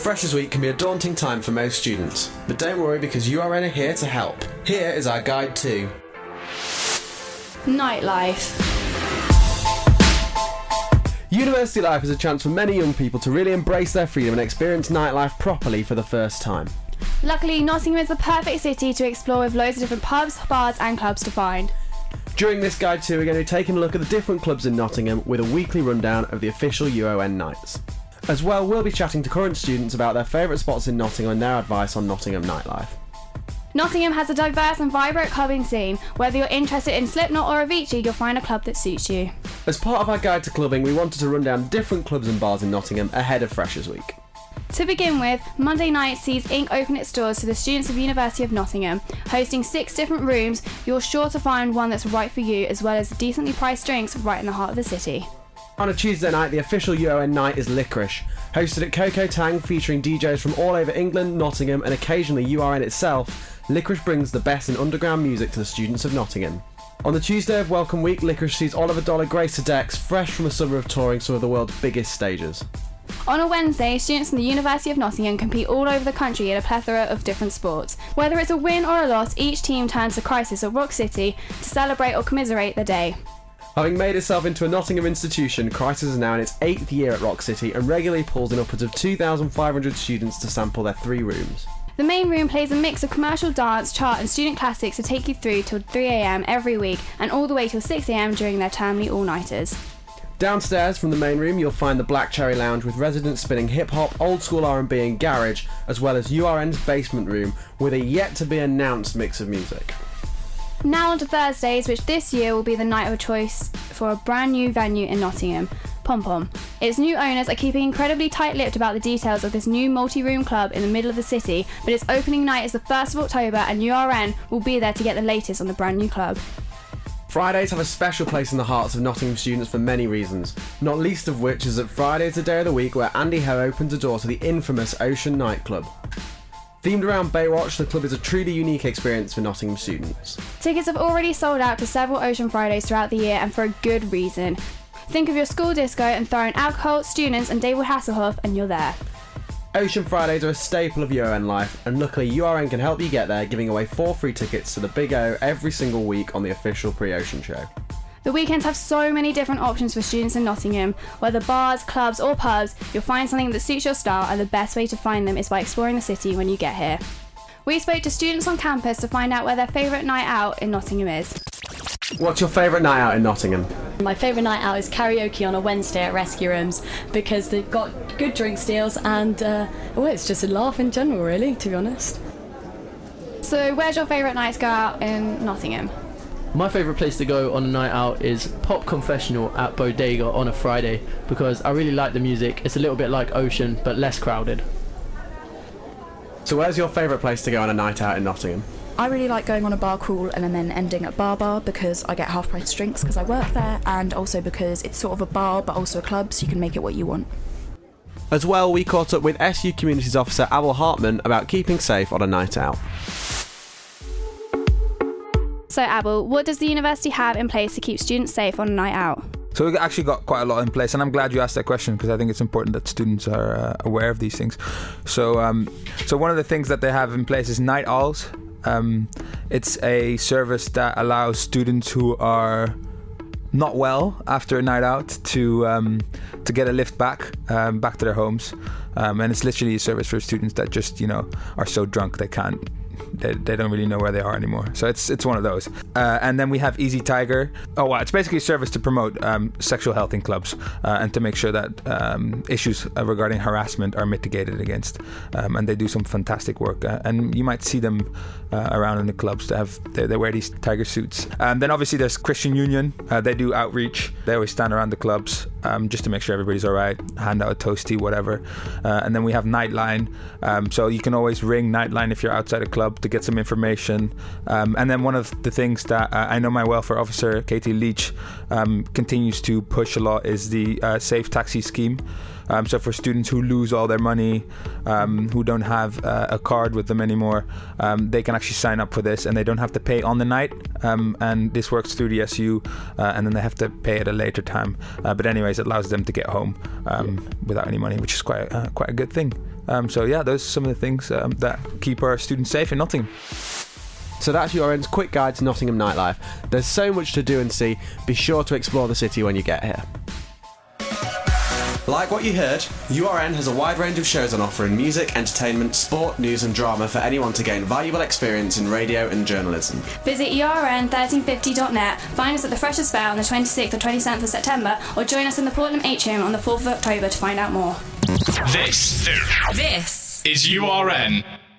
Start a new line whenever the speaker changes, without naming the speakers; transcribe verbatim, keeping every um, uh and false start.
Freshers Week can be a daunting time for most students, but don't worry because U R N are here to help. Here is our guide to
nightlife.
University life is a chance for many young people to really embrace their freedom and experience nightlife properly for the first time.
Luckily, Nottingham is the perfect city to explore with loads of different pubs, bars and clubs to find.
During this guide too, we're going to be taking a look at the different clubs in Nottingham with a weekly rundown of the official U O N nights. As well, we'll be chatting to current students about their favourite spots in Nottingham and their advice on Nottingham nightlife.
Nottingham has a diverse and vibrant clubbing scene. Whether you're interested in Slipknot or Avicii, you'll find a club that suits you.
As part of our guide to clubbing, we wanted to run down different clubs and bars in Nottingham ahead of Freshers Week.
To begin with, Monday night sees Ink open its doors to the students of University of Nottingham. Hosting six different rooms, you're sure to find one that's right for you, as well as decently priced drinks right in the heart of the city.
On a Tuesday night, the official U O N night is Licorice. Hosted at Coco Tang, featuring D Js from all over England, Nottingham and occasionally U R N itself, Licorice brings the best in underground music to the students of Nottingham. On the Tuesday of Welcome Week, Licorice sees Oliver Dollar grace the decks, fresh from a summer of touring some of the world's biggest stages.
On a Wednesday, students from the University of Nottingham compete all over the country in a plethora of different sports. Whether it's a win or a loss, each team turns to Crisis at Rock City to celebrate or commiserate the day.
Having made itself into a Nottingham institution, Crisis is now in its eighth year at Rock City and regularly pulls in upwards of two thousand five hundred students to sample their three rooms.
The main room plays a mix of commercial dance, chart and student classics to take you through till three a.m. every week and all the way till six a.m. during their termly all-nighters.
Downstairs from the main room you'll find the Black Cherry Lounge with residents spinning hip-hop, old-school R and B and garage, as well as U R N's basement room with a yet-to-be-announced mix of music.
Now on to Thursdays, which this year will be the night of choice for a brand new venue in Nottingham, Pom Pom. Its new owners are keeping incredibly tight-lipped about the details of this new multi-room club in the middle of the city, but its opening night is the first of October and U R N will be there to get the latest on the brand new club.
Fridays have a special place in the hearts of Nottingham students for many reasons, not least of which is that Friday is the day of the week where Andy Ho opens the door to the infamous Ocean nightclub. Themed around Baywatch, the club is a truly unique experience for Nottingham students.
Tickets have already sold out to several Ocean Fridays throughout the year and for a good reason. Think of your school disco and throw in alcohol, students and David Hasselhoff and you're there.
Ocean Fridays are a staple of U O N life, and luckily U R N can help you get there, giving away four free tickets to the Big O every single week on the official pre-Ocean show.
The weekends have so many different options for students in Nottingham. Whether bars, clubs or pubs, you'll find something that suits your style, and the best way to find them is by exploring the city when you get here. We spoke to students on campus to find out where their favourite night out in Nottingham is.
What's your favourite night out in Nottingham?
My favourite night out is karaoke on a Wednesday at Rescue Rooms because they've got good drink deals and uh, well, it's just a laugh in general, really, to be honest.
So where's your favourite night to go out in Nottingham?
My favourite place to go on a night out is Pop Confessional at Bodega on a Friday because I really like the music. It's a little bit like Ocean but less crowded.
So where's your favourite place to go on a night out in Nottingham?
I really like going on a bar crawl and then ending at Bar Bar because I get half price drinks because I work there, and also because it's sort of a bar but also a club, so you can make it what you want.
As well, we caught up with S U Communities Officer Abel Hartman about keeping safe on a night out.
So Abel, what does the university have in place to keep students safe on a night out?
So we've actually got quite a lot in place, and I'm glad you asked that question because I think it's important that students are uh, aware of these things. So, um, so one of the things that they have in place is Night Owls. Um, it's a service that allows students who are not well after a night out to um, to get a lift back um, back to their homes, um, and it's literally a service for students that just you know are so drunk they can't. They, they don't really know where they are anymore. So it's it's one of those. Uh, and then we have Easy Tiger. Oh, wow. It's basically a service to promote um, sexual health in clubs uh, and to make sure that um, issues regarding harassment are mitigated against. Um, and they do some fantastic work. Uh, and you might see them uh, around in the clubs. They have they, they wear these tiger suits. Um, then obviously there's Christian Union. Uh, they do outreach. They always stand around the clubs um, just to make sure everybody's all right. Hand out a toasty, whatever. Uh, and then we have Nightline. Um, so you can always ring Nightline if you're outside a club to get some information. Um, and then one of the things that uh, I know my welfare officer, Katie Leach, um, continues to push a lot is the uh, Safe Taxi scheme. Um, so for students who lose all their money, um, who don't have uh, a card with them anymore, um, they can actually sign up for this, and they don't have to pay on the night. Um, and this works through the S U, uh, and then they have to pay at a later time. Uh, but anyways, it allows them to get home um, without any money, which is quite uh, quite a good thing. Um, so yeah, those are some of the things um, that keep our students safe in Nottingham.
So that's U R N's quick guide to Nottingham nightlife. There's so much to do and see. Be sure to explore the city when you get here. Like what you heard, U R N has a wide range of shows on offer in music, entertainment, sport, news and drama for anyone to gain valuable experience in radio and journalism.
Visit U R N thirteen fifty dot net, find us at the Freshers' Fair on the twenty-sixth or twenty-seventh of September, or join us in the Portland Atrium on the fourth of October to find out more.
This, this is U R N.